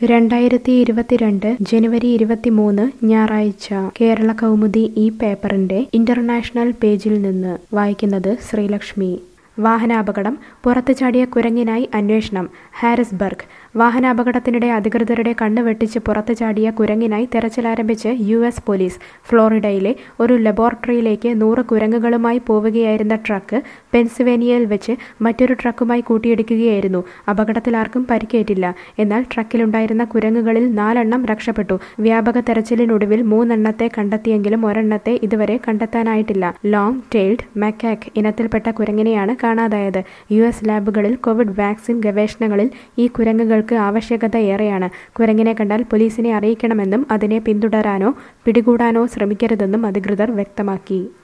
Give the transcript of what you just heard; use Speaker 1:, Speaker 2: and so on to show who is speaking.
Speaker 1: 2022 ജനുവരി 23 ഞായറാഴ്ച കേരള കൗമുദി ഈ പേപ്പറിന്റെ ഇന്റർനാഷണൽ പേജിൽ നിന്ന് വായിക്കുന്നത് ശ്രീലക്ഷ്മി. വാഹനാപകടം, പുറത്തു ചാടിയ കുരങ്ങിനായി അന്വേഷണം. ഹാരിസ്ബർഗ്. വാഹനാപകടത്തിനിടെ അധികൃതരുടെ കണ്ണ് വെട്ടിച്ച് പുറത്തു ചാടിയ കുരങ്ങിനായി തെരച്ചിലാരംഭിച്ച് US പോലീസ്. ഫ്ലോറിഡയിലെ ഒരു ലബോറട്ടറിയിലേക്ക് 100 കുരങ്ങുകളുമായി പോവുകയായിരുന്ന ട്രക്ക് പെൻസിൽവേനിയയിൽ വെച്ച് മറ്റൊരു ട്രക്കുമായി കൂട്ടിയിടിക്കുകയായിരുന്നു. അപകടത്തിൽ ആർക്കും പരിക്കേറ്റില്ല. എന്നാൽ ട്രക്കിലുണ്ടായിരുന്ന കുരങ്ങുകളിൽ 4 എണ്ണം രക്ഷപ്പെട്ടു. വ്യാപക തെരച്ചിലിനൊടുവിൽ 3 എണ്ണത്തെ കണ്ടെത്തിയെങ്കിലും ഒരെണ്ണത്തെ ഇതുവരെ കണ്ടെത്താനായിട്ടില്ല. ലോങ് ടെയിൽഡ് മക്കാക്ക് ഇനത്തിൽപ്പെട്ട കുരങ്ങിനെയാണ് കാണാതായത്. US ലാബുകളിൽ കോവിഡ് വാക്സിൻ ഗവേഷണങ്ങളിൽ ഈ കുരങ്ങുകൾക്ക് ആവശ്യകത ഏറെയാണ്. കുരങ്ങിനെ കണ്ടാൽ പോലീസിനെ അറിയിക്കണമെന്നും അതിനെ പിന്തുടരാനോ പിടികൂടാനോ ശ്രമിക്കരുതെന്നും അധികൃതർ വ്യക്തമാക്കി.